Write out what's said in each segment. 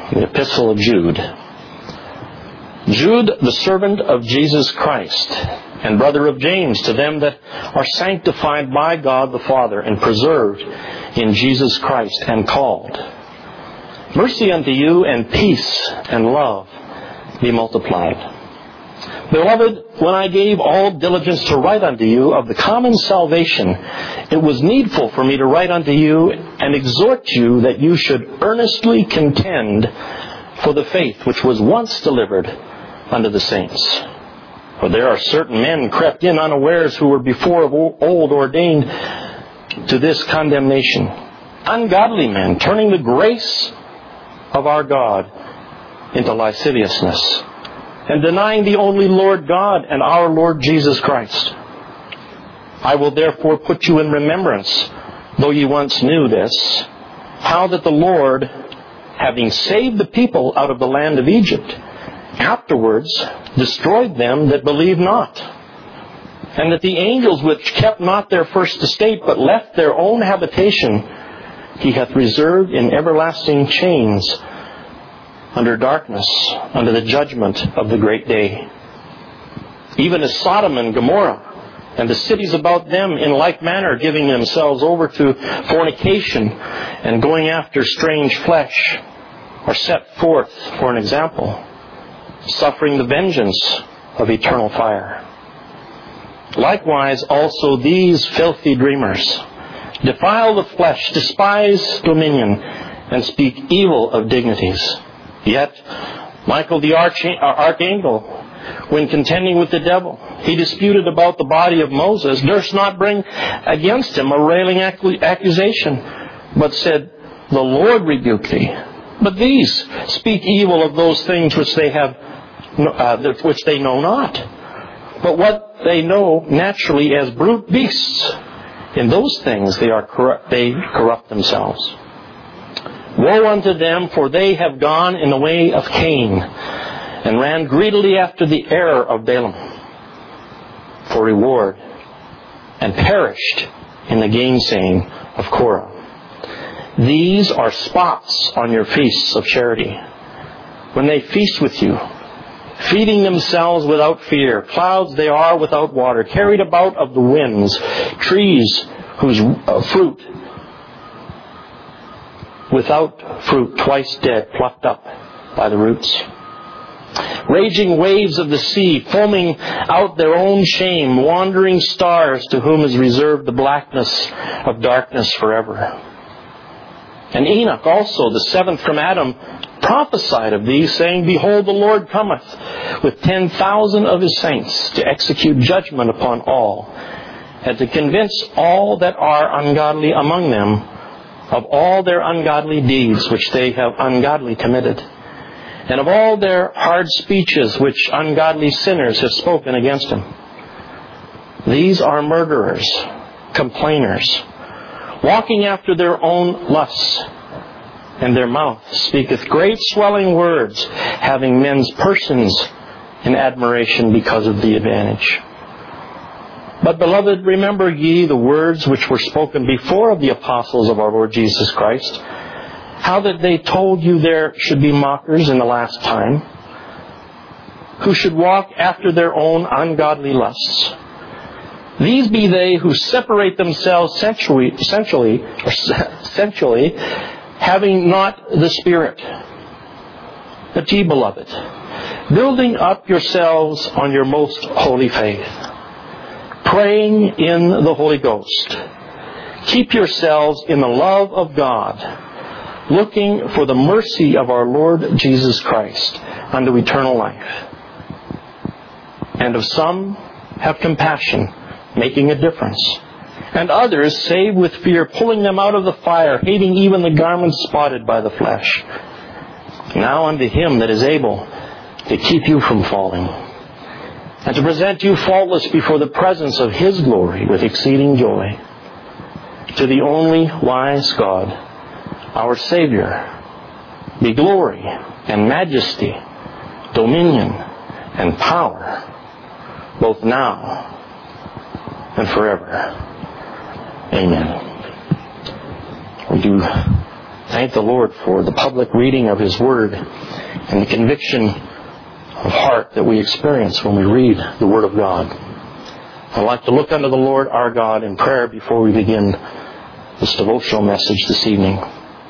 The Epistle of Jude. Jude, the servant of Jesus Christ, and brother of James, to them that are sanctified by God the Father, and preserved in Jesus Christ, and called. Mercy unto you, and peace, and love be multiplied. Beloved, when I gave all diligence to write unto you of the common salvation, it was needful for me to write unto you and exhort you that you should earnestly contend for the faith which was once delivered unto the saints. For there are certain men crept in unawares who were before of old ordained to this condemnation. Ungodly men, turning the grace of our God into lasciviousness, and denying the only Lord God and our Lord Jesus Christ. I will therefore put you in remembrance, though ye once knew this, how that the Lord, having saved the people out of the land of Egypt, afterwards destroyed them that believed not. And that the angels which kept not their first estate, but left their own habitation, He hath reserved in everlasting chains, under darkness, under the judgment of the great day. Even as Sodom and Gomorrah, and the cities about them in like manner, giving themselves over to fornication, and going after strange flesh, are set forth for an example, suffering the vengeance of eternal fire. Likewise also these filthy dreamers defile the flesh, despise dominion, and speak evil of dignities. Yet Michael the archangel, when contending with the devil, he disputed about the body of Moses, durst not bring against him a railing accusation, but said, The Lord rebuke thee. But these speak evil of those things which they know not, but what they know naturally as brute beasts. In those things they corrupt themselves. Woe unto them, for they have gone in the way of Cain, and ran greedily after the error of Balaam for reward, and perished in the gainsaying of Korah. These are spots on your feasts of charity, when they feast with you, feeding themselves without fear. Clouds they are without water, carried about of the winds, trees whose fruit without fruit, twice dead, plucked up by the roots. Raging waves of the sea, foaming out their own shame, wandering stars to whom is reserved the blackness of darkness forever. And Enoch also, the seventh from Adam, prophesied of these, saying, Behold, the Lord cometh with 10,000 of His saints to execute judgment upon all, and to convince all that are ungodly among them of all their ungodly deeds which they have ungodly committed, and of all their hard speeches which ungodly sinners have spoken against Him. These are murderers, complainers, walking after their own lusts, and their mouth speaketh great swelling words, having men's persons in admiration because of the advantage. But, beloved, remember ye the words which were spoken before of the apostles of our Lord Jesus Christ, how that they told you there should be mockers in the last time, who should walk after their own ungodly lusts. These be they who separate themselves sensually, having not the Spirit. But ye, beloved, building up yourselves on your most holy faith, praying in the Holy Ghost, keep yourselves in the love of God, looking for the mercy of our Lord Jesus Christ unto eternal life. And of some have compassion, making a difference, and others save with fear, pulling them out of the fire, hating even the garments spotted by the flesh. Now unto Him that is able to keep you from falling, and to present you faultless before the presence of His glory with exceeding joy. To the only wise God, our Savior, be glory and majesty, dominion and power, both now and forever. Amen. We do Thank the Lord for the public reading of His Word and the conviction of heart that we experience when we read the Word of God. I'd like to look unto the Lord our God in prayer before we begin this devotional message this evening.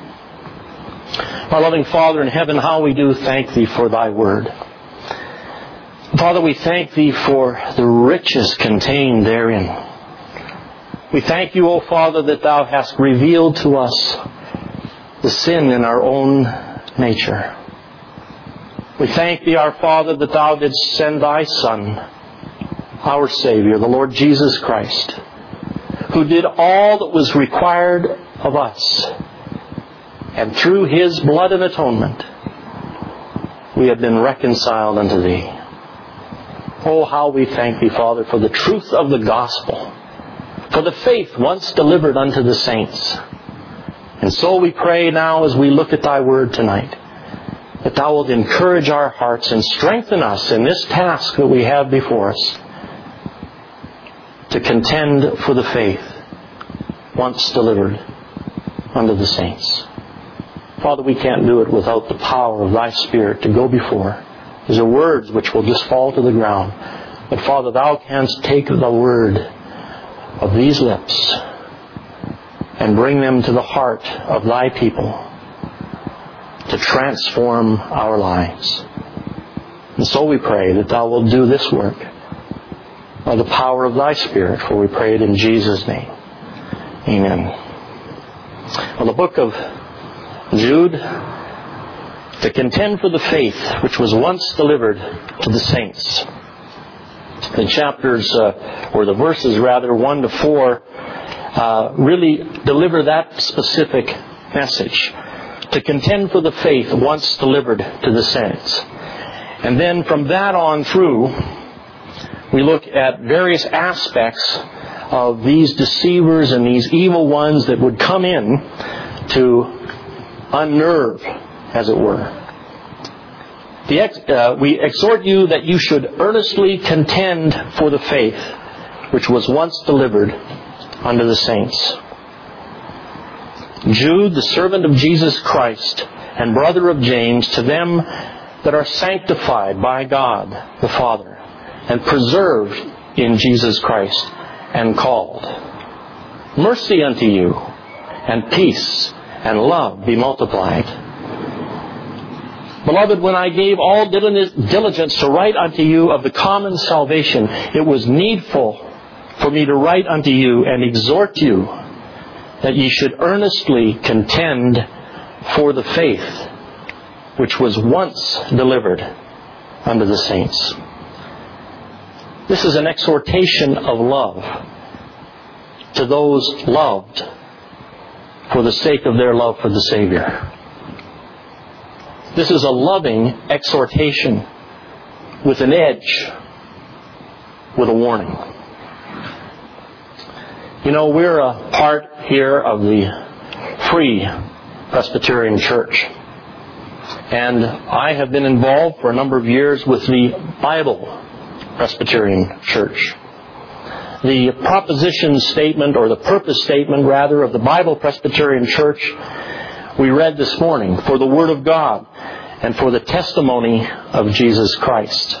Our loving Father in heaven, how we do thank Thee for Thy Word. Father, we thank Thee for the riches contained therein. We thank You, O Father, that Thou hast revealed to us the sin in our own nature. We thank Thee, our Father, that Thou didst send Thy Son, our Savior, the Lord Jesus Christ, who did all that was required of us. And through His blood and atonement, we have been reconciled unto Thee. Oh, how we thank Thee, Father, for the truth of the gospel, for the faith once delivered unto the saints. And so we pray now as we look at Thy Word tonight, that Thou wilt encourage our hearts and strengthen us in this task that we have before us, to contend for the faith once delivered unto the saints. Father, we can't do it without the power of Thy Spirit to go before. These are words which will just fall to the ground. But Father, Thou canst take the word of these lips and bring them to the heart of Thy people to transform our lives. And so we pray that Thou wilt do this work by the power of Thy Spirit, for we pray it in Jesus' name. Amen. Well, the book of Jude, to contend for the faith which was once delivered to the saints. The chapters, or the verses rather, 1 to 4, really deliver that specific message. To contend for the faith once delivered to the saints. And then from that on through, we look at various aspects of these deceivers and these evil ones that would come in to unnerve, as it were. We exhort you that you should earnestly contend for the faith which was once delivered unto the saints. Jude, the servant of Jesus Christ and brother of James, to them that are sanctified by God the Father and preserved in Jesus Christ and called. Mercy unto you, and peace and love be multiplied. Beloved, when I gave all diligence to write unto you of the common salvation, it was needful for me to write unto you and exhort you that ye should earnestly contend for the faith which was once delivered unto the saints. This is an exhortation of love to those loved for the sake of their love for the Savior. This is a loving exhortation with an edge, with a warning. You know, we're a part here of the Free Presbyterian Church. And I have been involved for a number of years with the Bible Presbyterian Church. The proposition statement, or the purpose statement rather, of the Bible Presbyterian Church we read this morning: for the Word of God and for the testimony of Jesus Christ.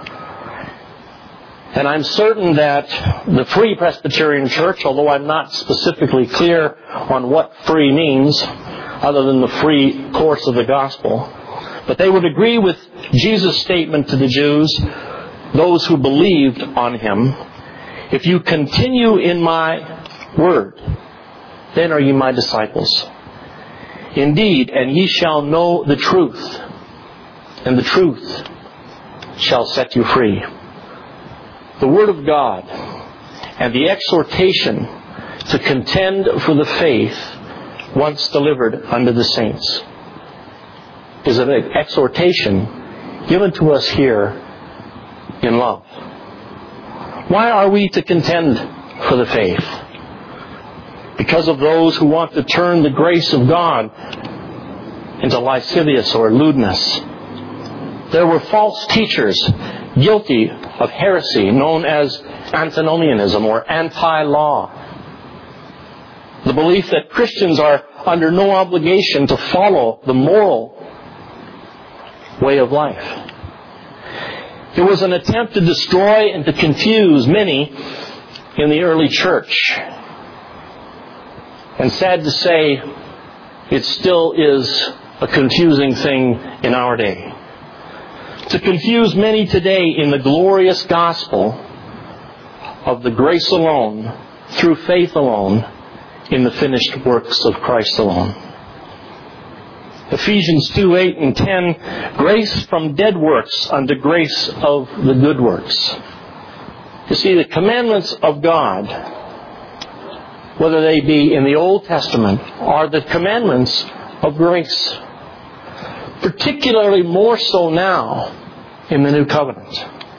And I'm certain that the Free Presbyterian Church, although I'm not specifically clear on what free means, other than the free course of the gospel, but they would agree with Jesus' statement to the Jews, those who believed on Him: if you continue in my word, then are ye my disciples. Indeed, and ye shall know the truth, and the truth shall set you free. The Word of God and the exhortation to contend for the faith once delivered unto the saints is an exhortation given to us here in love. Why are we to contend for the faith? Because of those who want to turn the grace of God into lascivious or lewdness. There were false teachers guilty of heresy known as antinomianism or anti-law. The belief that Christians are under no obligation to follow the moral way of life. It was an attempt to destroy and to confuse many in the early church. And sad to say, it still is a confusing thing in our day. To confuse many today in the glorious gospel of the grace alone, through faith alone, in the finished works of Christ alone. Ephesians 2:8 and 10, grace from dead works unto grace of the good works. You see, the commandments of God, whether they be in the Old Testament, are the commandments of grace. Particularly more so now in the New Covenant.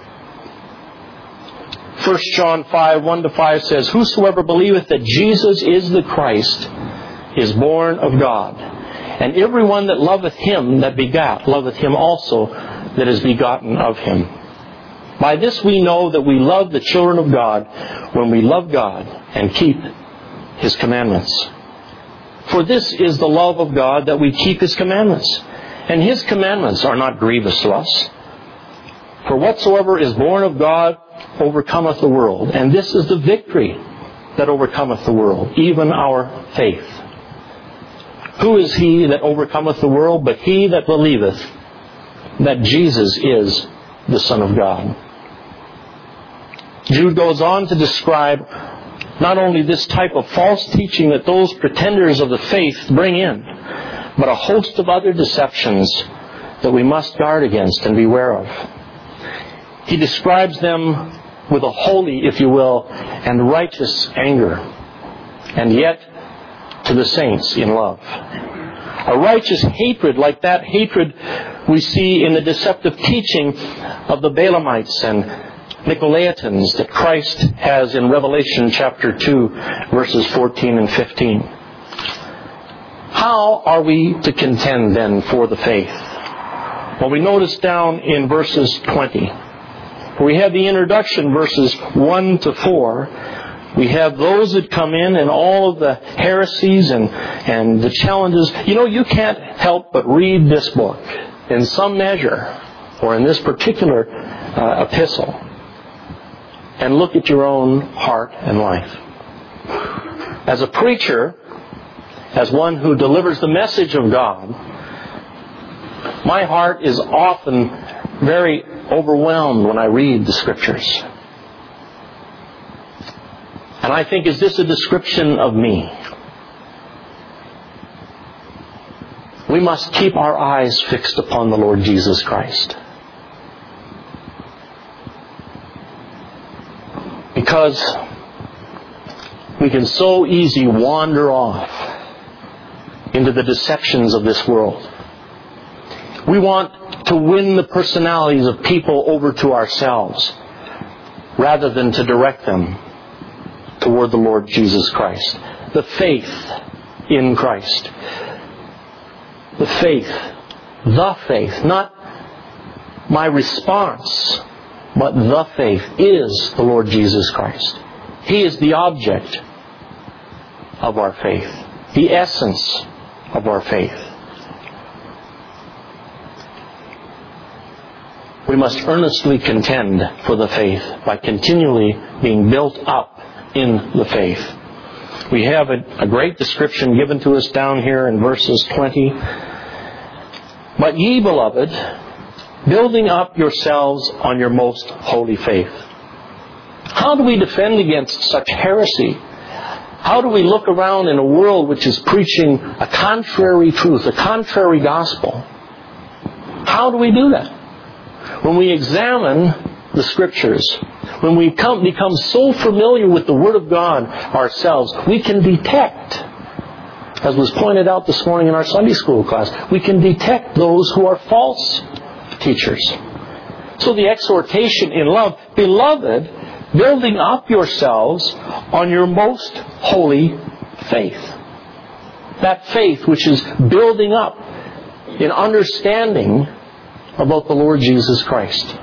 1 John 5:1-5 says, whosoever believeth that Jesus is the Christ is born of God. And everyone that loveth him that begat, loveth him also that is begotten of him. By this we know that we love the children of God, when we love God and keep his commandments. For this is the love of God, that we keep his commandments. And his commandments are not grievous to us. For whatsoever is born of God overcometh the world. And this is the victory that overcometh the world, even our faith. Who is he that overcometh the world but he that believeth that Jesus is the Son of God? Jude goes on to describe not only this type of false teaching that those pretenders of the faith bring in, but a host of other deceptions that we must guard against and beware of. He describes them with a holy, if you will, and righteous anger, and yet to the saints in love. A righteous hatred like that hatred we see in the deceptive teaching of the Balaamites and Nicolaitans that Christ has in Revelation chapter 2, verses 14 and 15. How are we to contend then for the faith? Well, we notice down in verses 20. We have the introduction, verses 1-4. We have those that come in and all of the heresies and the challenges. You know, you can't help but read this book in some measure, or in this particular epistle, and look at your own heart and life. As a preacher, as one who delivers the message of God, my heart is often very overwhelmed when I read the Scriptures. And I think, is this a description of me? We must keep our eyes fixed upon the Lord Jesus Christ. Because we can so easily wander off into the deceptions of this world. We want to win the personalities of people over to ourselves, rather than to direct them toward the Lord Jesus Christ. The faith in Christ. The faith, not my response, but the faith is the Lord Jesus Christ. He is the object of our faith, the essence of our faith. We must earnestly contend for the faith by continually being built up in the faith. We have a great description given to us down here in verses 20. But ye, beloved, building up yourselves on your most holy faith. How do we defend against such heresy? How do we look around in a world which is preaching a contrary truth, a contrary gospel? How do we do that? When we examine the Scriptures, when we become so familiar with the Word of God ourselves, we can detect, as was pointed out this morning in our Sunday school class, we can detect those who are false teachers. So the exhortation in love, beloved, building up yourselves on your most holy faith. That faith which is building up in understanding about the Lord Jesus Christ.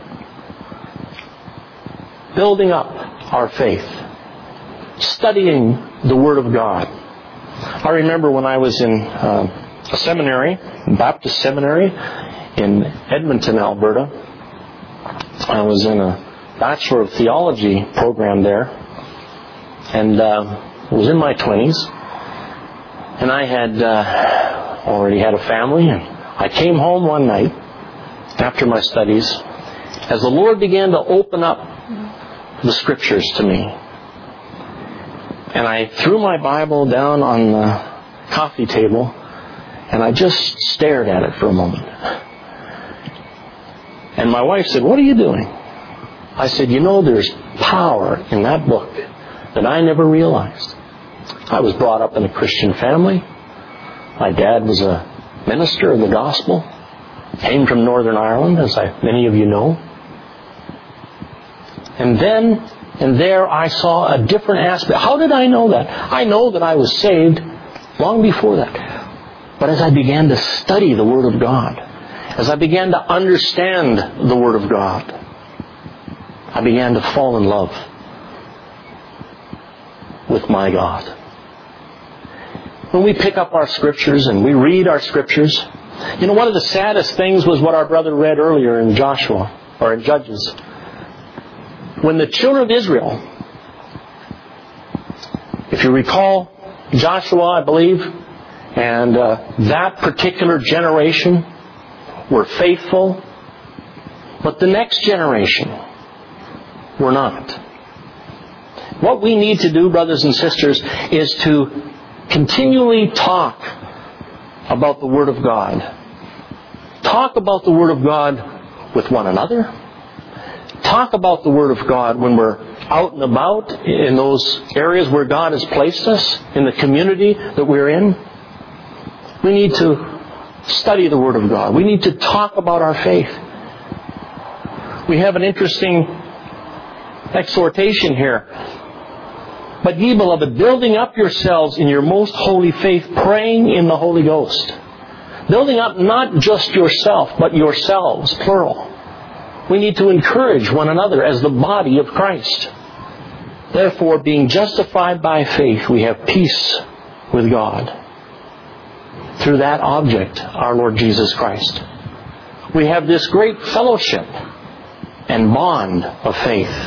Building up our faith. Studying the Word of God. I remember when I was in a seminary, Baptist seminary in Edmonton, Alberta. I was in a Bachelor of Theology program there, and I was in my 20s, and I had already had a family, and I came home one night after my studies as the Lord began to open up the Scriptures to me. And I threw my Bible down on the coffee table, and I just stared at it for a moment. And my wife said, "What are you doing?" I said, "There's power in that book that I never realized." I was brought up in a Christian family. My dad was a minister of the gospel. Came from Northern Ireland, as many of you know. And then and there I saw a different aspect. How did I know that? I know that I was saved long before that. But as I began to study the Word of God, as I began to understand the Word of God, I began to fall in love with my God. When we pick up our Scriptures and we read our Scriptures, one of the saddest things was what our brother read earlier in Joshua, or in Judges. When the children of Israel, if you recall, Joshua, I believe, and that particular generation were faithful, but the next generation were not. What we need to do, brothers and sisters, is to continually talk about the Word of God. Talk about the Word of God with one another. Talk about the Word of God when we're out and about in those areas where God has placed us, in the community that we're in. We need to study the Word of God. We need to talk about our faith. We have an interesting exhortation here. "But ye, beloved, building up yourselves in your most holy faith, praying in the Holy Ghost." Building up not just yourself, but yourselves, plural. We need to encourage one another as the body of Christ. "Therefore, being justified by faith, we have peace with God through that object, our Lord Jesus Christ." We have this great fellowship and bond of faith.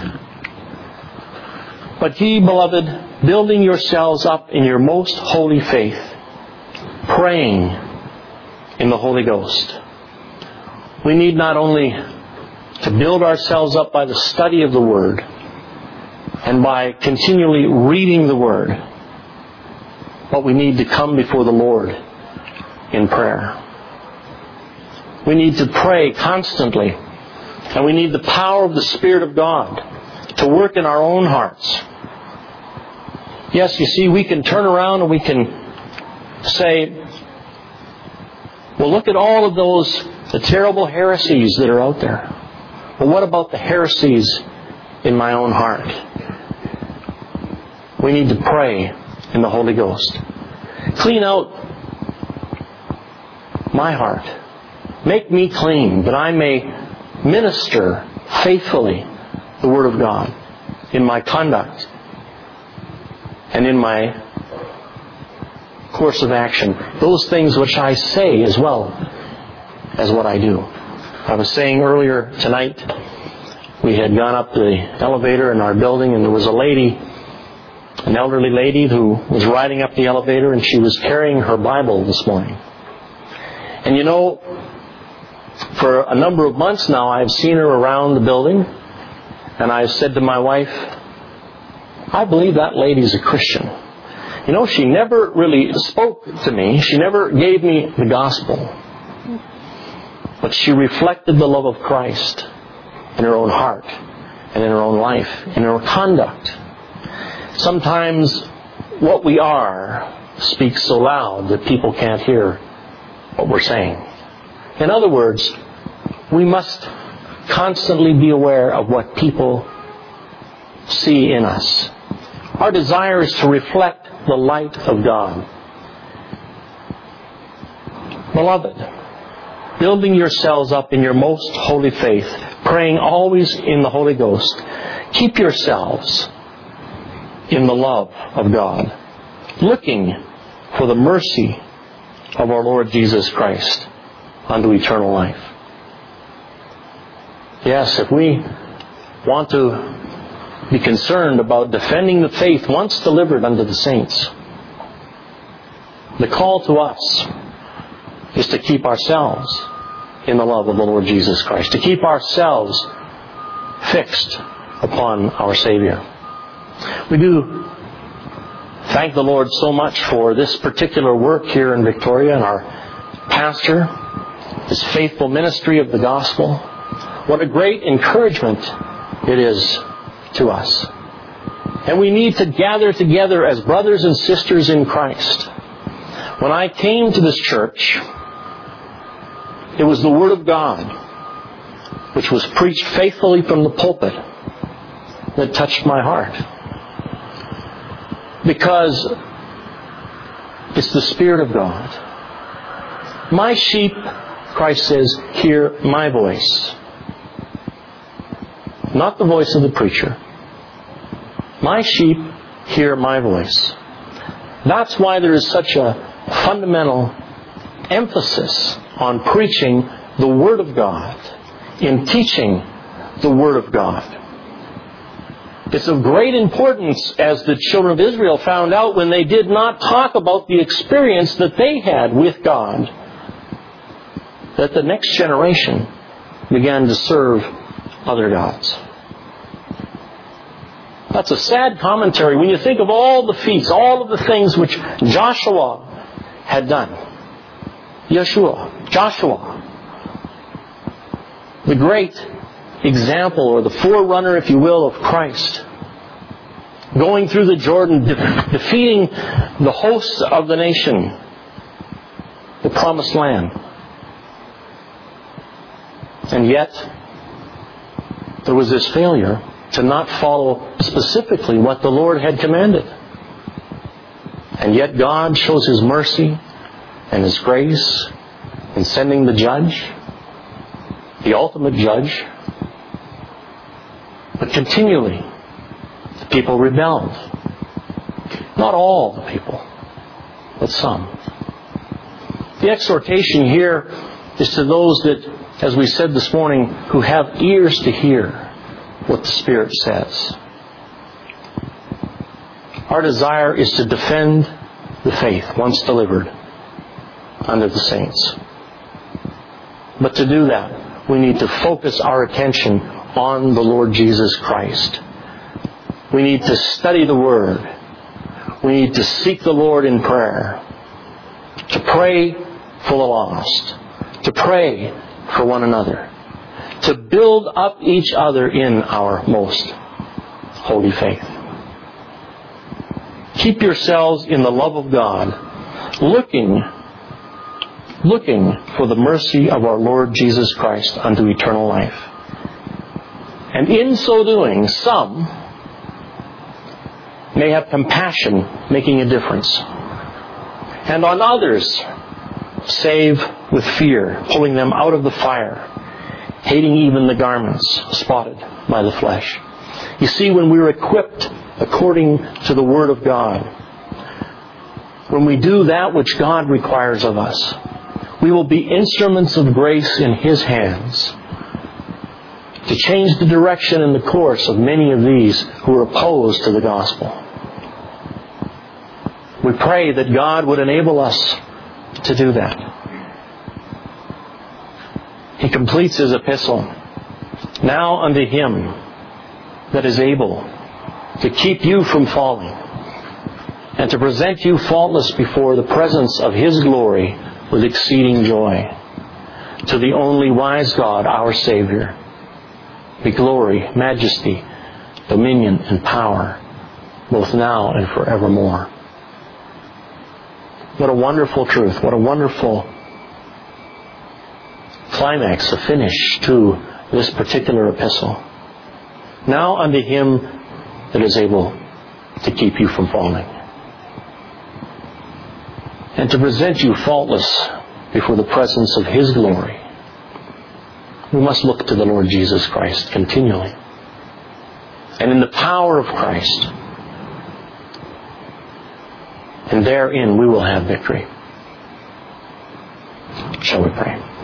"But ye, beloved, building yourselves up in your most holy faith, praying in the Holy Ghost." We need not only to build ourselves up by the study of the Word and by continually reading the Word, but we need to come before the Lord in prayer. We need to pray constantly, and we need the power of the Spirit of God to work in our own hearts. Yes, you see, we can turn around and we can say, well, look at all of the terrible heresies that are out there. But what about the heresies in my own heart? We need to pray in the Holy Ghost. Clean out my heart. Make me clean, that I may minister faithfully the Word of God in my conduct and in my course of action. Those things which I say as well as what I do. I was saying earlier tonight, we had gone up the elevator in our building, and there was a lady, an elderly lady, who was riding up the elevator, and she was carrying her Bible this morning. And for a number of months now, I've seen her around the building, and I've said to my wife, I believe that lady's a Christian. She never really spoke to me. She never gave me the gospel. But she reflected the love of Christ in her own heart and in her own life, in her conduct. Sometimes what we are speaks so loud that people can't hear what we're saying. In other words, we must constantly be aware of what people see in us. Our desire is to reflect the light of God. Beloved, building yourselves up in your most holy faith, praying always in the Holy Ghost, keep yourselves in the love of God, looking for the mercy of our Lord Jesus Christ unto eternal life. Yes, if we want to be concerned about defending the faith once delivered unto the saints, the call to us is to keep ourselves in the love of the Lord Jesus Christ, to keep ourselves fixed upon our Savior. We do thank the Lord so much for this particular work here in Victoria and our pastor, his faithful ministry of the gospel. What a great encouragement it is to us. And we need to gather together as brothers and sisters in Christ. When I came to this church, it was the Word of God, which was preached faithfully from the pulpit, that touched my heart. Because it's the Spirit of God. My sheep, Christ says, hear my voice. Not the voice of the preacher. My sheep hear my voice. That's why there is such a fundamental emphasis on preaching the Word of God, in teaching the Word of God. It's of great importance, as the children of Israel found out when they did not talk about the experience that they had with God, that the next generation began to serve other gods. That's a sad commentary when you think of all the feats, all of the things which Joshua had done. Joshua. The great example, or the forerunner, if you will, of Christ. Going through the Jordan, defeating the hosts of the nation, the promised land. And yet, there was this failure to not follow specifically what the Lord had commanded. And yet God shows His mercy and His grace in sending the judge, the ultimate judge. But continually, the people rebelled. Not all the people, but some. The exhortation here is to those that, as we said this morning, who have ears to hear what the Spirit says. Our desire is to defend the faith once delivered unto the saints. But to do that, we need to focus our attention on the Lord Jesus Christ. We need to study the Word. We need to seek the Lord in prayer. To pray for the lost. To pray for one another. To build up each other in our most holy faith. Keep yourselves in the love of God, looking for the mercy of our Lord Jesus Christ unto eternal life. And in so doing, some may have compassion, making a difference. And on others, save with fear, pulling them out of the fire, hating even the garments spotted by the flesh. You see, when we're equipped according to the Word of God, when we do that which God requires of us, we will be instruments of grace in His hands to change the direction and the course of many of these who are opposed to the gospel. We pray that God would enable us to do that. He completes his epistle. Now unto Him that is able to keep you from falling and to present you faultless before the presence of His glory with exceeding joy. To the only wise God, our Savior, be glory, majesty, dominion, and power, both now and forevermore. What a wonderful truth. What a wonderful climax, a finish to this particular epistle. Now unto Him that is able to keep you from falling, and to present you faultless before the presence of His glory. We must look to the Lord Jesus Christ continually. And in the power of Christ, And therein we will have victory. Shall we pray?